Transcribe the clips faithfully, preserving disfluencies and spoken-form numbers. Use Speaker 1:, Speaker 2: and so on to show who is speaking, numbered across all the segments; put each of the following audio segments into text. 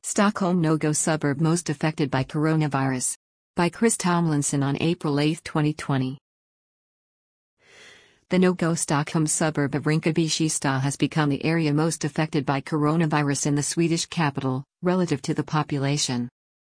Speaker 1: Stockholm no-go suburb most affected by coronavirus. By Chris Tomlinson on April eighth, twenty twenty. The no-go Stockholm suburb of Rinkeby-Kista has become the area most affected by coronavirus in the Swedish capital, relative to the population.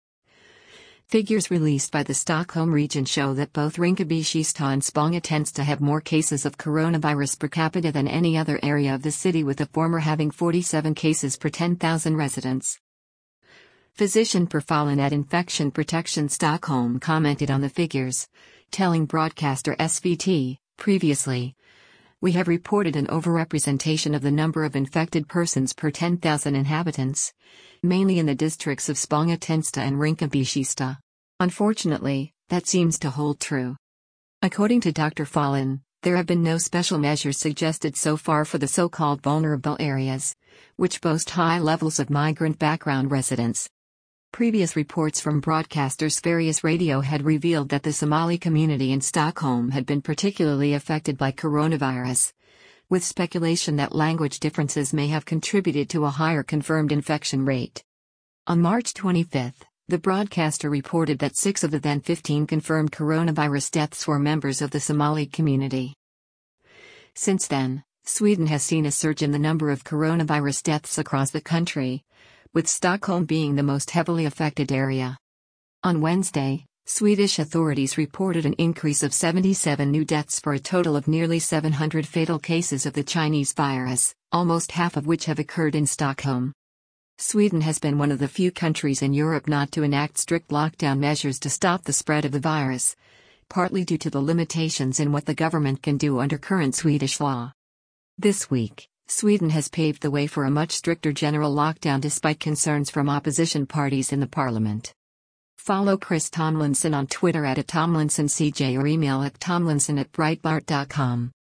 Speaker 1: Figures released by the Stockholm region show that both Rinkeby-Kista and Spånga-Tensta have more cases of coronavirus per capita than any other area of the city, with the former having forty-seven cases per ten thousand residents. Physician Per Fallen at Infection Protection Stockholm commented on the figures, telling broadcaster S V T, previously, "We have reported an overrepresentation of the number of infected persons per ten thousand inhabitants, mainly in the districts of Spånga-Tensta and Rinkeby-Kista. Unfortunately, that seems to hold true." According to Doctor Fallen, there have been no special measures suggested so far for the so-called vulnerable areas, which boast high levels of migrant background residents. Previous reports from broadcaster Sveriges Radio had revealed that the Somali community in Stockholm had been particularly affected by coronavirus, with speculation that language differences may have contributed to a higher confirmed infection rate. On March twenty-fifth, the broadcaster reported that six of the then fifteen confirmed coronavirus deaths were members of the Somali community. Since then, Sweden has seen a surge in the number of coronavirus deaths across the country, with Stockholm being the most heavily affected area. On Wednesday, Swedish authorities reported an increase of seventy-seven new deaths for a total of nearly seven hundred fatal cases of the Chinese virus, almost half of which have occurred in Stockholm. Sweden has been one of the few countries in Europe not to enact strict lockdown measures to stop the spread of the virus, partly due to the limitations in what the government can do under current Swedish law. This week, Sweden has paved the way for a much stricter general lockdown despite concerns from opposition parties in the parliament. Follow Chris Tomlinson on Twitter at Tomlinson C J or email at tomlinson at breitbart dot com.